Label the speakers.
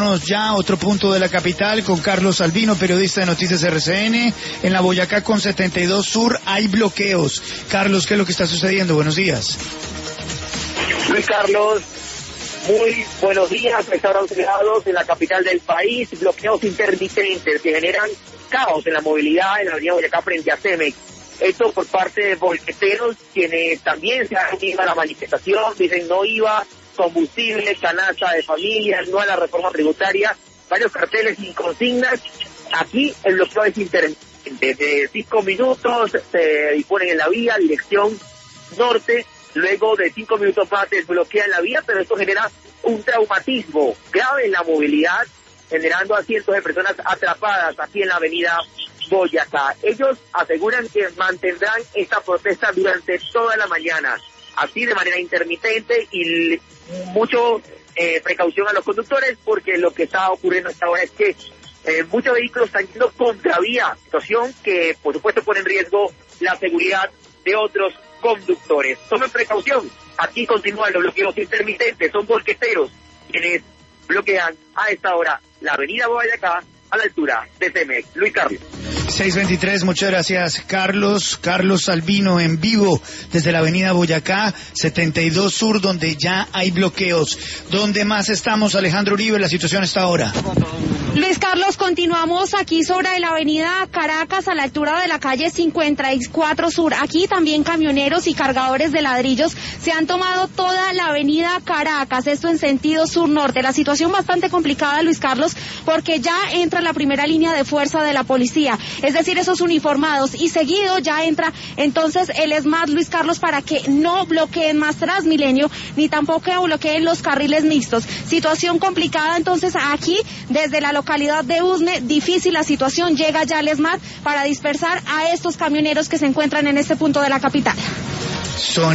Speaker 1: Ya a otro punto de la capital con Carlos Albino, periodista de Noticias RCN. En la Boyacá con 72 Sur hay bloqueos. Carlos, ¿qué es lo que está sucediendo? Buenos días.
Speaker 2: Luis Carlos, muy buenos días. Restaurantes cerrados en la capital del país, bloqueos intermitentes que generan caos en la movilidad en la avenida Boyacá frente a Cemex. Esto por parte de bolqueteros, quienes también se han unido a la manifestación, dicen no iba combustible, canasta de familias, no a la reforma tributaria, varios carteles sin consignas. Aquí el bloqueo es intermitente, de 5 minutos se disponen en la vía, dirección norte, luego de 5 minutos más desbloquean la vía, pero esto genera un traumatismo grave en la movilidad, generando a cientos de personas atrapadas aquí en la avenida Boyacá. Ellos aseguran que mantendrán esta protesta durante toda la mañana, así de manera intermitente, y mucho precaución a los conductores, porque lo que está ocurriendo hasta ahora es que muchos vehículos están yendo contravía, situación que por supuesto pone en riesgo la seguridad de otros conductores. Tomen precaución, aquí continúan los bloqueos intermitentes, son bolqueteros quienes bloquean a esta hora la avenida Boyacá a la altura de Cemex. Luis Carlos.
Speaker 1: 6:23, muchas gracias, Carlos. Carlos Albino en vivo desde la avenida Boyacá, 72 Sur, donde ya hay bloqueos. ¿Dónde más estamos, Alejandro Uribe? La situación está ahora.
Speaker 3: Luis Carlos, continuamos aquí sobre la avenida Caracas a la altura de la calle 54 Sur. Aquí también camioneros y cargadores de ladrillos se han tomado toda la avenida Caracas, esto en sentido sur-norte. La situación bastante complicada, Luis Carlos, porque ya entra la primera línea de fuerza de la policía, es decir, esos uniformados, y seguido ya entra entonces el ESMAD, Luis Carlos, para que no bloqueen más Transmilenio, ni tampoco bloqueen los carriles mixtos. Situación complicada entonces aquí desde la localidad de Usme, difícil la situación, llega ya el ESMAD para dispersar a estos camioneros que se encuentran en este punto de la capital.